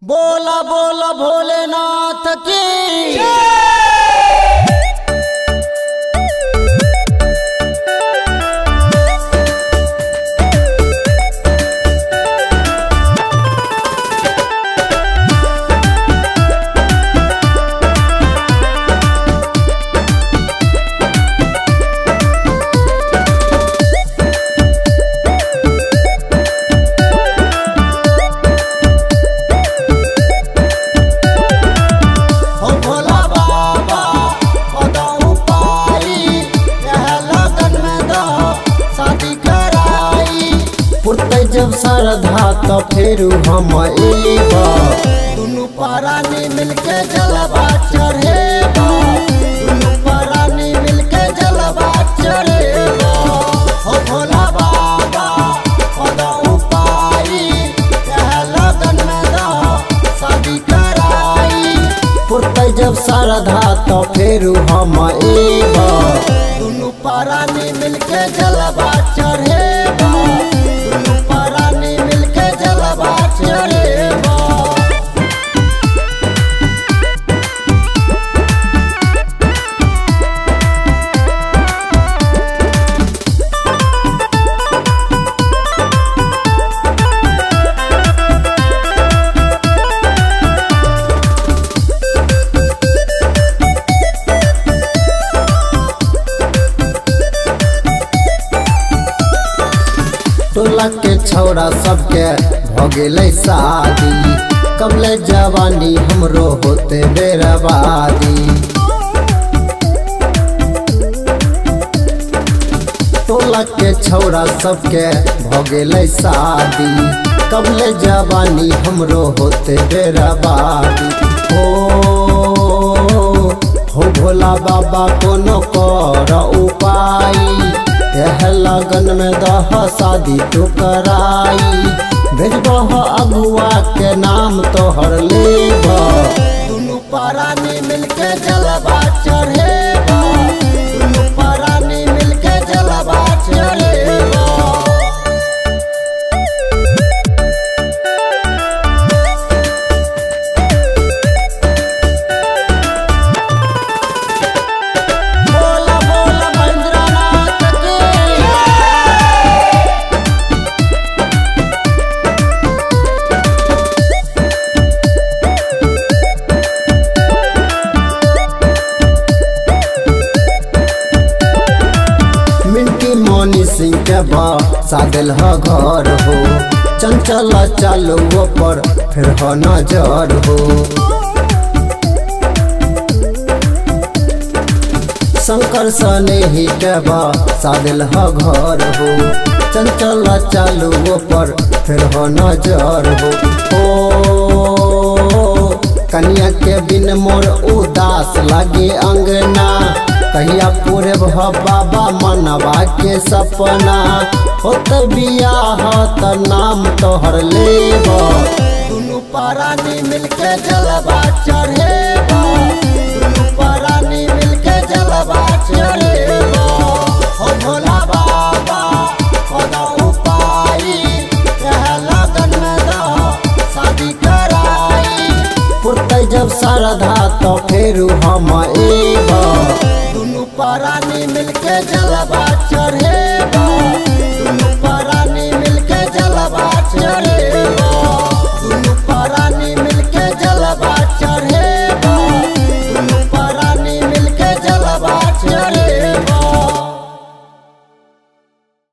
बोला बोला भोलेनाथ की जब श्रद्धा तो फिर हम एबा दुनू प्राणी मिलके जलवा चढ़ेबा दुनू प्राणी मिलके जलवा चढ़ेबा हो भोला बाबा पदा उपाई यह लगन में दो शादी कराई पुरते जब श्रद्धा तो फिर हम एबा दुनू प्राणी मिलके जलवा चढ़ेबा टोला के छौड़ा सबके भगेले शादी कबले जवानी हमरो होते बेरबादी टोला के छौड़ा सबके भगेले शादी कबले जवानी हमरो होते बेरबादी हो भोला बाबा कोनो कर उपाय यह लगन में दह शादी तो कराई भेजबह अगुआ के नाम तोहर लेबा दुनू प्राणी मिलके जलवा चढ़ेबा दुनू प्राणी मिलके जलवा चढ़ेबा सिंह के सादिल ह घर हो चंचल चालू पर फिर हो नजर हो शंकर सने ही के सादिल ह घर हो चंचल चालू पर फिर हो नजर हो कन्या के बिन मोर उदास लगे अंगना कहिया पूरे बाबा मनवा के सपना होत बियाह त नाम तोहर लेबा दुनू प्राणी मिलके जलवा चढ़ेबा दुनू प्राणी मिलके जलवा चढ़ेबा हो भोला बाबा पदा उपाई यह लगन में दो शादी कराई पुरते जब श्रद्धा तो फिर हम एबा प्राणी मिलके जलवा चढ़ेबा दुनू प्राणी मिलके जलवा चढ़ेबा दुनू प्राणी